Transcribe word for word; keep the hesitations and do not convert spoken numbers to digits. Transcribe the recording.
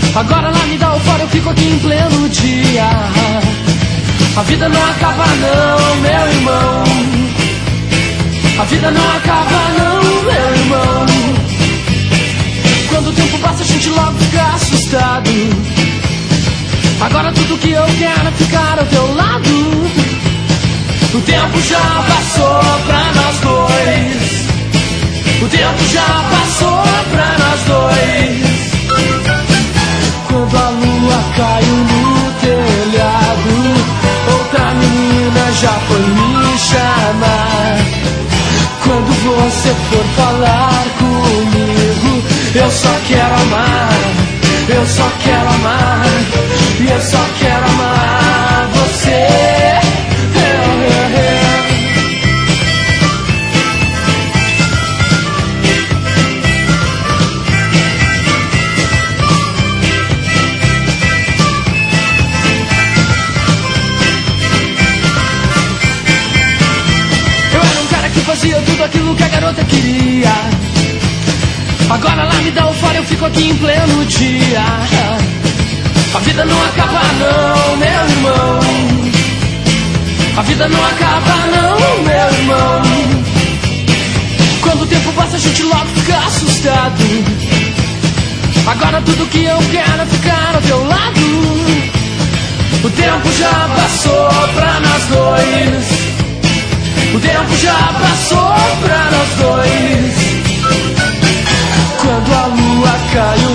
Agora lá me dá o fora, eu fico aqui em pleno dia. A vida não acaba não, meu irmão. A vida não acaba não, meu irmão. Quando o tempo passa a gente logo fica assustado. Agora tudo que eu quero é ficar ao teu lado. O tempo já passou pra nós dois. O tempo já passou pra nós dois. Quando a lua caiu no telhado, outra menina já foi me chamar. Quando você for falar comigo, eu só quero amar, eu só quero amar, e eu só quero amar você. Fazia tudo aquilo que a garota queria. Agora lá me dá o fora, eu fico aqui em pleno dia. A vida não acaba não, meu irmão. A vida não acaba não, meu irmão. Quando o tempo passa a gente logo fica assustado. Agora tudo que eu quero é ficar ao teu lado. O tempo já passou pra nós dois. O tempo já passou pra nós dois. Quando a lua caiu